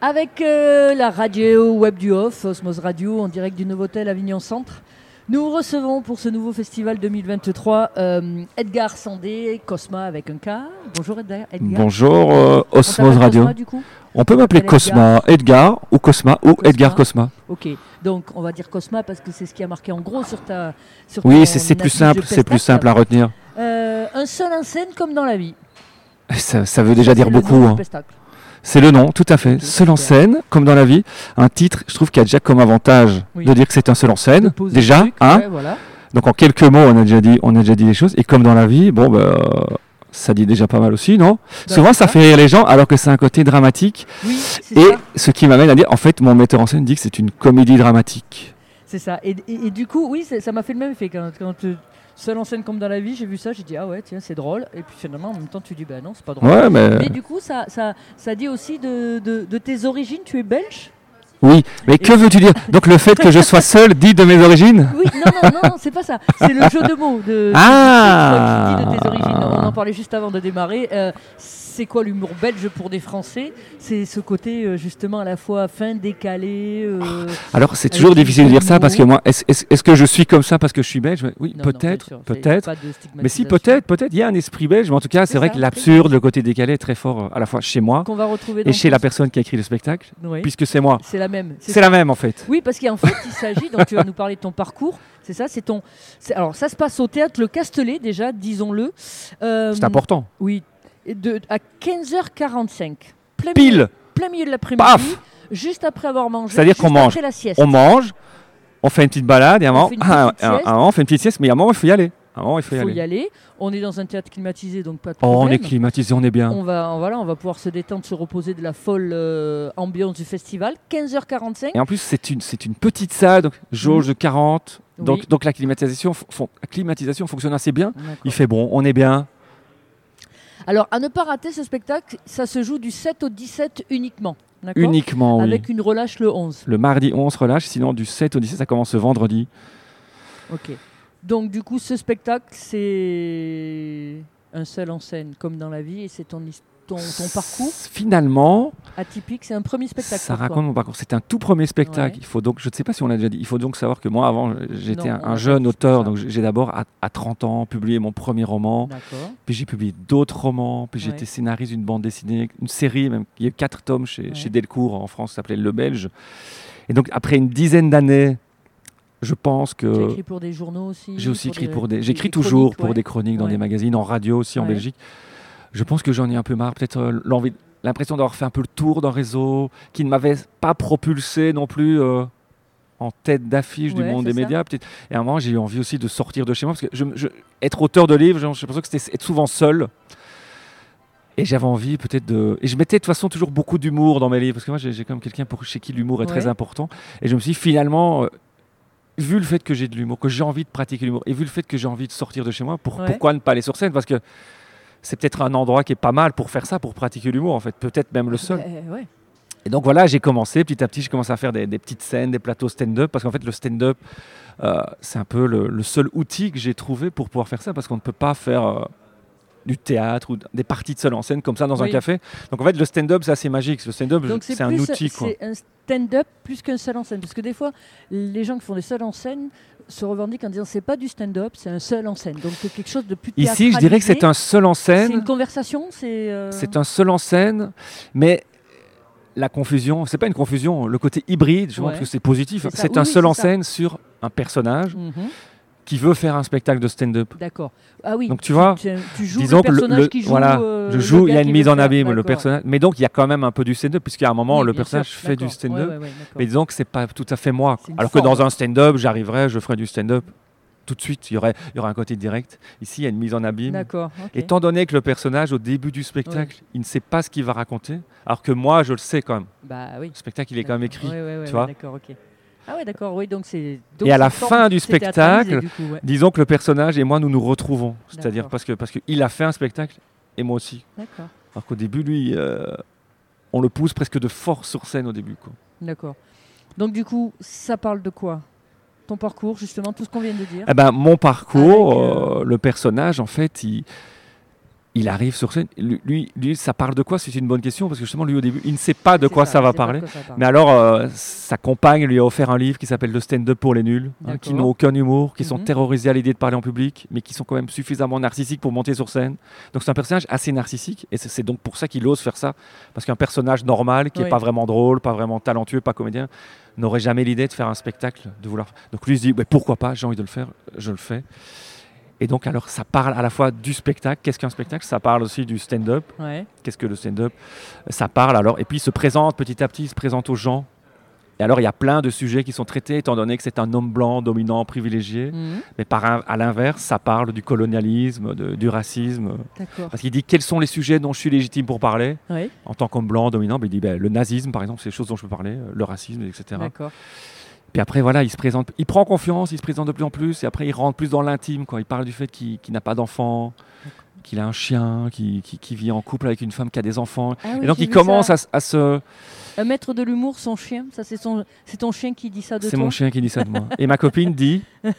Avec la radio web du Off, Osmose Radio, en direct du Novotel Avignon Centre. Nous recevons pour ce nouveau festival 2023 Edgar Sandé, Cosma avec un K. Bonjour Edgar. Bonjour Osmose Radio. Cosma, du coup on peut m'appeler Cosma, Edgar ou Cosma ou Cosma. Edgar Cosma. Ok, donc on va dire Cosma parce que c'est ce qui a marqué en gros sur ta. Oui, c'est plus simple à retenir. Un seul en scène comme dans la vie. Ça veut déjà dire beaucoup. Hein. C'est le nom, tout à fait. Okay, seul en scène, comme dans la vie. Un titre, je trouve qu'il y a déjà comme avantage de dire que c'est un seul en scène. Déjà, truc, hein. Ouais, voilà. Donc en quelques mots, on a déjà dit les choses. Et comme dans la vie, bon, ça dit déjà pas mal aussi, non? Souvent, ça fait rire les gens, alors que c'est un côté dramatique. Oui, et ça. Ce qui m'amène à dire, en fait, mon metteur en scène dit que c'est une comédie dramatique. C'est ça. Et du coup, oui, ça m'a fait le même effet quand seul en scène comme dans la vie, j'ai vu ça, j'ai dit ah ouais tiens c'est drôle, et puis finalement en même temps tu dis bah non c'est pas drôle. Ouais, mais du coup ça dit aussi de tes origines, tu es belge. Oui, mais que veux-tu dire? Donc le fait que je sois seul dit de mes origines? Oui, non, c'est pas ça. C'est le jeu de mots qui dit de tes origines. On en parlait juste avant de démarrer. C'est quoi l'humour belge pour des Français? C'est ce côté justement à la fois fin, décalé. Alors c'est toujours difficile de dire ça parce que moi, est-ce que je suis comme ça parce que je suis belge? Oui, non, peut-être. Mais si peut-être, il y a un esprit belge. Mais en tout cas, c'est vrai que l'absurde, le côté décalé est très fort à la fois chez moi et chez la personne qui a écrit le spectacle, puisque c'est moi. C'est la même. C'est la même en fait. Oui, parce qu'en fait, il s'agit. Donc tu vas nous parler de ton parcours. C'est ça, alors ça se passe au théâtre Le Castellet déjà, disons-le. C'est important. Oui. À 15h45, plein milieu de l'après-midi, juste après avoir mangé, c'est-à-dire qu'on mange, la sieste. On mange, on fait une petite balade, et on fait une petite sieste, mais à un moment il faut y aller. Il faut y aller. On est dans un théâtre climatisé, donc pas de problème. On est climatisé, on est bien. On va pouvoir se détendre, se reposer de la folle ambiance du festival. 15h45. Et en plus, c'est une petite salle, donc jauge de 40. Oui. Donc la climatisation fonctionne assez bien. D'accord. Il fait bon, on est bien. Alors, à ne pas rater ce spectacle, ça se joue du 7 au 17 uniquement. D'accord ? Uniquement, oui. Avec une relâche le 11. Le mardi 11 relâche, sinon du 7 au 17, ça commence ce vendredi. Ok. Donc, du coup, ce spectacle, c'est un seul en scène, comme dans la vie, et c'est ton parcours. Finalement, atypique, c'est un premier spectacle. Ça raconte mon parcours. C'est un tout premier spectacle. Ouais. Il faut donc, je ne sais pas si on l'a déjà dit, il faut donc savoir que moi, avant, j'étais un jeune auteur. Donc, j'ai d'abord, à 30 ans, publié mon premier roman. D'accord. Puis j'ai publié d'autres romans. Puis j'ai été scénariste d'une bande dessinée, une série, même. Il y a eu 4 tomes chez Delcourt en France, ça s'appelait Le Belge. Et donc, après une dizaine d'années, je pense que... Tu as écrit pour des journaux aussi? J'ai aussi écrit j'écris toujours pour des chroniques dans des magazines, en radio aussi, en Belgique. Je pense que j'en ai un peu marre, peut-être l'impression d'avoir fait un peu le tour d'un réseau qui ne m'avait pas propulsé non plus en tête d'affiche du monde des médias. Peut-être. Et à un moment, j'ai eu envie aussi de sortir de chez moi, parce que être auteur de livres, j'ai l'impression que c'était être souvent seul. Et j'avais envie peut-être de... Et je mettais de toute façon toujours beaucoup d'humour dans mes livres, parce que moi, j'ai quand même quelqu'un chez qui l'humour est très important. Et je me suis dit, finalement... vu le fait que j'ai de l'humour, que j'ai envie de pratiquer l'humour, et vu le fait que j'ai envie de sortir de chez moi, pourquoi ne pas aller sur scène? Parce que c'est peut-être un endroit qui est pas mal pour faire ça, pour pratiquer l'humour, en fait. Peut-être même le seul. Et donc voilà, j'ai commencé, petit à petit, j'ai commencé à faire des petites scènes, des plateaux stand-up, parce qu'en fait, le stand-up, c'est un peu le seul outil que j'ai trouvé pour pouvoir faire ça, parce qu'on ne peut pas faire... du théâtre ou des parties de seul en scène comme ça dans un café. Donc en fait, le stand-up, c'est assez magique. Le stand-up, c'est un outil. C'est un stand-up plus qu'un seul en scène. Parce que des fois, les gens qui font des seuls en scène se revendiquent en disant c'est pas du stand-up, c'est un seul en scène. Donc c'est quelque chose de plus théâtralisé. Ici, je dirais que c'est un seul en scène. C'est une conversation. C'est un seul en scène, mais la confusion, c'est pas une confusion. Le côté hybride, je pense que c'est positif. C'est un seul en scène sur un personnage. Qui veut faire un spectacle de stand-up. D'accord. Ah oui. Donc tu vois, tu joues disons le personnage qui joue. Voilà, je joue. Il y a une mise en abîme le personnage, mais donc il y a quand même un peu du stand-up puisqu'à un moment le personnage fait du stand-up. Mais disons que c'est pas tout à fait moi. Alors que dans un stand-up, je ferais du stand-up tout de suite. Il y aurait un côté direct. Ici, il y a une mise en abîme. D'accord. Okay. Étant donné que le personnage au début du spectacle, il ne sait pas ce qu'il va raconter, alors que moi, je le sais quand même. Bah oui. Le spectacle, il est quand même écrit. Tu vois. D'accord. Ok. Ah ouais, d'accord, oui, donc c'est... Et à la fin du spectacle, disons que le personnage et moi, nous nous retrouvons. C'est-à-dire parce qu'il a fait un spectacle et moi aussi. D'accord. Alors qu'au début, lui, on le pousse presque de force sur scène au début. Quoi. D'accord. Donc du coup, ça parle de quoi ? Ton parcours, justement, tout ce qu'on vient de dire ? Mon parcours, le personnage, en fait, il arrive sur scène. Lui, ça parle de quoi? C'est une bonne question parce que justement, lui au début, il ne sait pas de quoi ça va parler. Mais alors, sa compagne lui a offert un livre qui s'appelle Le stand-up pour les nuls, qui n'ont aucun humour, qui sont terrorisés à l'idée de parler en public, mais qui sont quand même suffisamment narcissiques pour monter sur scène. Donc c'est un personnage assez narcissique et c'est donc pour ça qu'il ose faire ça. Parce qu'un personnage normal, qui n'est pas vraiment drôle, pas vraiment talentueux, pas comédien, n'aurait jamais l'idée de faire un spectacle, de vouloir. Donc lui il se dit pourquoi pas, j'ai envie de le faire, je le fais. Et donc, alors, ça parle à la fois du spectacle. Qu'est-ce qu'un spectacle? Ça parle aussi du stand-up. Ouais. Qu'est-ce que le stand-up? Ça parle alors. Et puis, il se présente petit à petit, il se présente aux gens. Et alors, il y a plein de sujets qui sont traités, étant donné que c'est un homme blanc, dominant, privilégié. Mais à l'inverse, ça parle du colonialisme, du racisme. D'accord. Parce qu'il dit quels sont les sujets dont je suis légitime pour parler. Ouais. En tant qu'homme blanc, dominant, il dit le nazisme, par exemple, c'est les choses dont je peux parler, le racisme, etc. D'accord. Puis après, voilà, il se présente, il prend confiance, il se présente de plus en plus, et après, il rentre plus dans l'intime. Il parle du fait qu'il n'a pas d'enfant, qu'il a un chien, qui vit en couple avec une femme qui a des enfants. Ah oui, et donc, il commence à se... Un maître de l'humour, son chien, ça c'est ton chien qui dit ça de toi? C'est mon chien qui dit ça de moi. Et ma copine dit...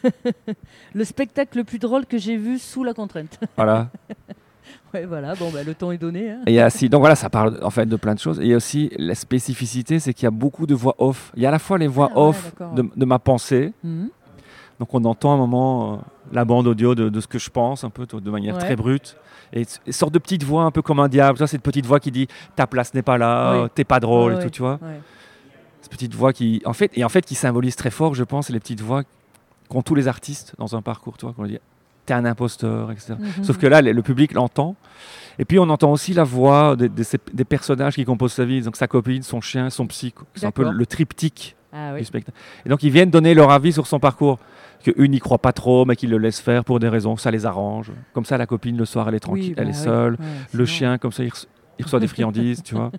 Le spectacle le plus drôle que j'ai vu sous la contrainte. Voilà. Ouais, voilà, le temps est donné. Hein. Et donc voilà, ça parle en fait de plein de choses. Et aussi, la spécificité, c'est qu'il y a beaucoup de voix off. Il y a à la fois les voix off de ma pensée. Donc on entend à un moment la bande audio de ce que je pense, un peu de manière très brute. Et une sorte de petite voix un peu comme un diable. Ça, cette petite voix qui dit « ta place n'est pas là, t'es pas drôle » et tout, tu vois. Cette petite voix qui symbolise très fort, je pense, les petites voix qu'ont tous les artistes dans un parcours, tu vois, qu'on dit t'es un imposteur, etc. Sauf que là, le public l'entend. Et puis, on entend aussi la voix des personnages qui composent sa vie. Donc, sa copine, son chien, son psy. C'est un peu le triptyque du spectacle. Et donc, ils viennent donner leur avis sur son parcours. Qu'une n'y croit pas trop, mais qu'ils le laissent faire pour des raisons. Ça les arrange. Comme ça, la copine, le soir, elle est tranquille, elle est seule. Ouais, le chien, comme ça, il reçoit des friandises, tu vois.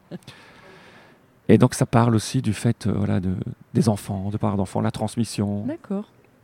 Et donc, ça parle aussi du fait des enfants, de part d'enfants, la transmission. D'accord.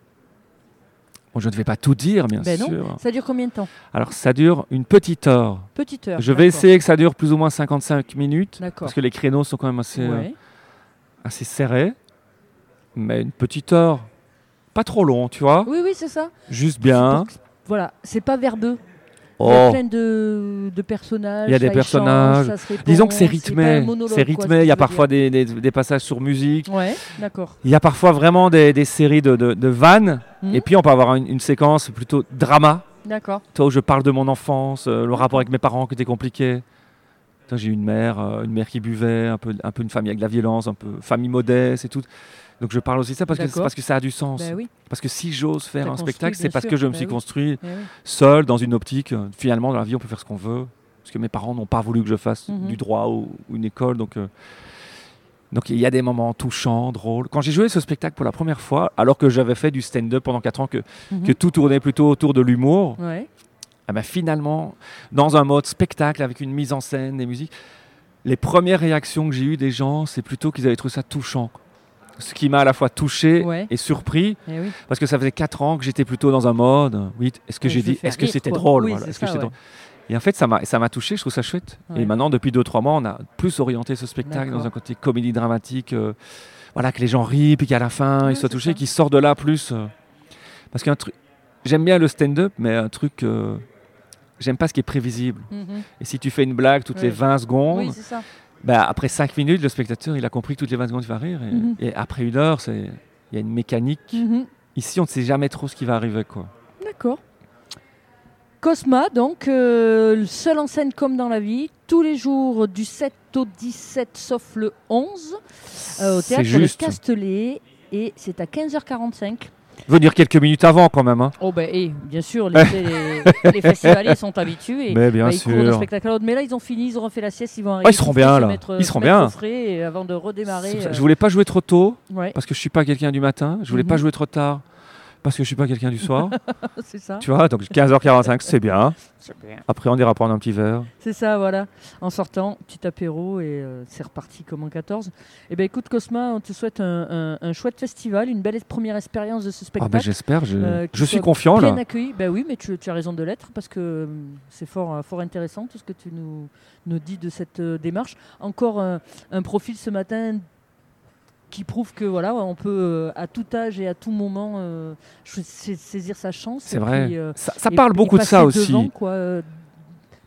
Bon, je ne vais pas tout dire, bien sûr. Non. Ça dure combien de temps? Alors, ça dure une petite heure. Je vais essayer que ça dure plus ou moins 55 minutes. Parce que les créneaux sont quand même assez serrés. Mais une petite heure, pas trop long, tu vois. Oui, c'est ça. Juste bien. Voilà, c'est pas verbeux. Il y a plein de personnages. Il y a des personnages. Disons que c'est rythmé. Il y a parfois des passages sur musique. Ouais, d'accord. Il y a parfois vraiment des séries de vannes. Et puis on peut avoir une séquence plutôt drama. D'accord. Toi, où je parle de mon enfance, le rapport avec mes parents qui était compliqué. Toi, j'ai une mère qui buvait, un peu une famille avec de la violence, un peu famille modeste et tout. Donc je parle aussi de ça parce que ça a du sens. Oui. Parce que si j'ose faire un spectacle, c'est parce que je me suis construit seul dans une optique. Finalement, dans la vie, on peut faire ce qu'on veut. Parce que mes parents n'ont pas voulu que je fasse du droit ou une école. Donc il y a des moments touchants, drôles. Quand j'ai joué ce spectacle pour la première fois, alors que j'avais fait du stand-up pendant 4 ans, que tout tournait plutôt autour de l'humour, finalement, dans un mode spectacle avec une mise en scène, des musiques, les premières réactions que j'ai eues des gens, c'est plutôt qu'ils avaient trouvé ça touchant. Ce qui m'a à la fois touché et surpris, parce que ça faisait 4 ans que j'étais plutôt dans un mode, est-ce que c'était drôle, Et en fait, ça m'a touché, je trouve ça chouette. Et maintenant, depuis 2-3 mois, on a plus orienté ce spectacle dans un côté comédie dramatique, que les gens rient, puis qu'à la fin, ils soient touchés, qu'ils sortent de là plus. Parce qu'un truc, j'aime bien le stand-up, mais un truc, j'aime pas ce qui est prévisible. Et si tu fais une blague toutes les 20 secondes... c'est ça. Après 5 minutes, le spectateur, il a compris que toutes les 20 secondes, il va rire. Et après 1 heure, il y a une mécanique. Ici, on ne sait jamais trop ce qui va arriver, quoi. D'accord. Cosma, donc, seul en scène comme dans la vie, tous les jours du 7 au 17, sauf le 11, au théâtre Le Castellet. Et c'est à 15h45. Venir quelques minutes avant quand même. Hein. Bien sûr, les festivaliers sont habitués. Mais bien sûr. Ils courent d'un spectacle à l'autre. Mais là, ils ont fini, ils auront fait la sieste, ils vont arriver. Ils seront bien là. Ils seront bien. Et avant de redémarrer. Je voulais pas jouer trop tôt parce que je suis pas quelqu'un du matin. Je voulais pas jouer trop tard parce que je suis pas quelqu'un du soir. C'est ça. Tu vois, donc 15h45, c'est bien. Après, on ira prendre un petit verre. C'est ça, voilà. En sortant, petit apéro et c'est reparti comme en 14. Eh bien, écoute, Cosma, on te souhaite un chouette festival, une belle première expérience de ce spectacle. J'espère, je suis confiant là. Bien accueilli. Oui, mais tu as raison de l'être parce que c'est fort intéressant tout ce que tu nous dis de cette démarche. Encore un profil ce matin qui prouve que on peut à tout âge et à tout moment saisir sa chance. C'est vrai. Ça parle beaucoup de ça aussi. Devant,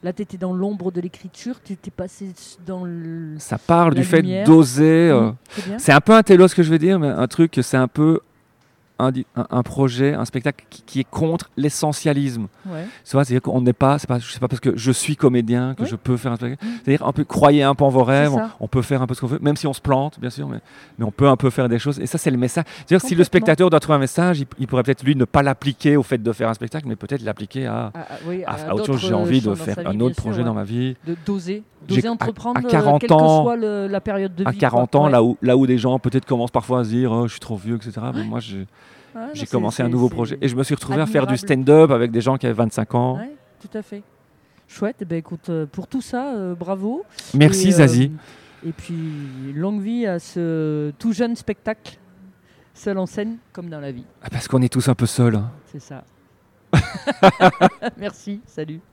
Là, tu étais dans l'ombre de l'écriture, tu étais passé dans Ça parle la du fait lumière. d'oser. C'est bien. C'est un peu un télo ce que je veux dire, mais un truc, c'est un peu un projet, un spectacle qui est contre l'essentialisme. Ouais. C'est-à-dire qu'on n'est pas, c'est pas parce que je suis comédien que Oui. je peux faire un spectacle. C'est-à-dire, croyez un peu en vos rêves, C'est ça. on peut faire un peu ce qu'on veut, même si on se plante, bien sûr, mais on peut un peu faire des choses. Et ça, c'est le message. C'est-à-dire, si le Complètement. spectateur doit trouver un message, il pourrait peut-être, lui, ne pas l'appliquer au fait de faire un spectacle, mais peut-être l'appliquer à autre chose. J'ai envie de faire un autre projet dans ma vie. D'oser J'ai- entreprendre, à 40 quelle ans, que soit la période de vie. À 40 ans, Ouais. là où des gens peut-être commencent parfois à se dire je suis trop vieux, etc. Mais moi, Ouais, j'ai non, commencé c'est- un nouveau c'est projet. Et je me suis retrouvé à faire du admirable. stand-up avec des gens qui avaient 25 ans. Ouais, tout à fait. Chouette. Eh ben, écoute, pour tout ça, bravo. Merci Et, Zazie. Et puis, longue vie à ce tout jeune spectacle, seul en scène, comme dans la vie. Parce qu'on est tous un peu seuls. C'est ça. Merci, salut.